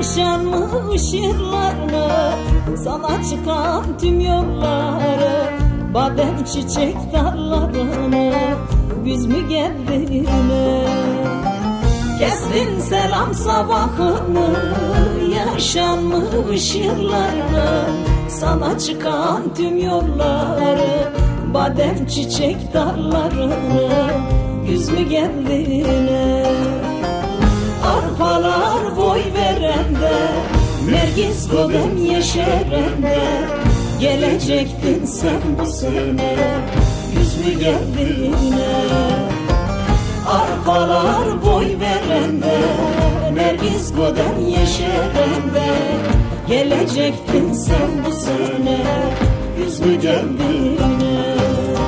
yaşanmış yıllarını, sana çıkan tüm yolları, badem çiçek dallarını, güz mü geldi yine? Kestin selam sabahını, yaşanmış yıllarını, sana çıkan tüm yolları, badem çiçek dallarını, güz mü geldi yine? Arpalar boy verende, nergis godem yeşerende, gelecektin sen bu sene, güz mü geldi yine? Arpalar boy verende, nergis godem yeşerende, gelecektin sen bu sene, güz mü geldi yine?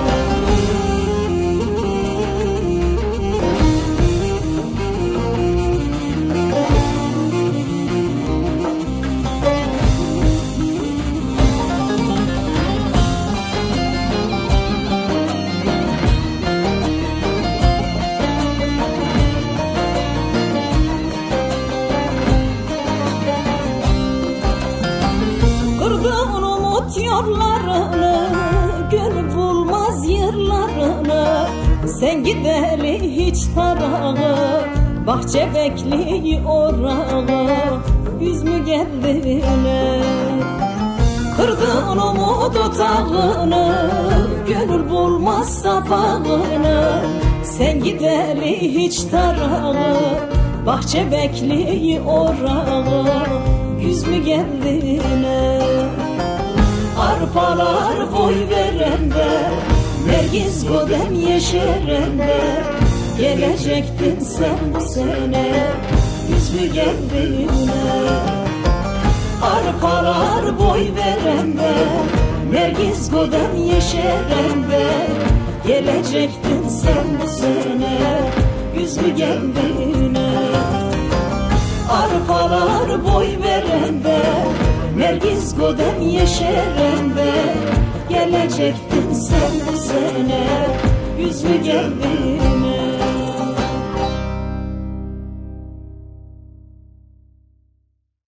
Kırdın umut yollarını, gönül bulmaz yırlarını, sen gideli hiç tarağı, bahçe bekli orağı, yüz mü geldi yine? Kırdın umut otağını, gönül bulmaz sapağını, sen gideli hiç tarağı, bahçe bekli orağı, yüz mü geldi yine? Arpalar boy verende, nergis godem yeşerende, gelecektin sen bu sene, yüz mü geldi yine? Arpalar boy verende, nergis godem yeşerende, gelecektin sen bu sene, yüz mü geldi yine? Arpalar boy verende, nergis godem yeşerende, gelecektin sen bu sene, yüz mü geldi?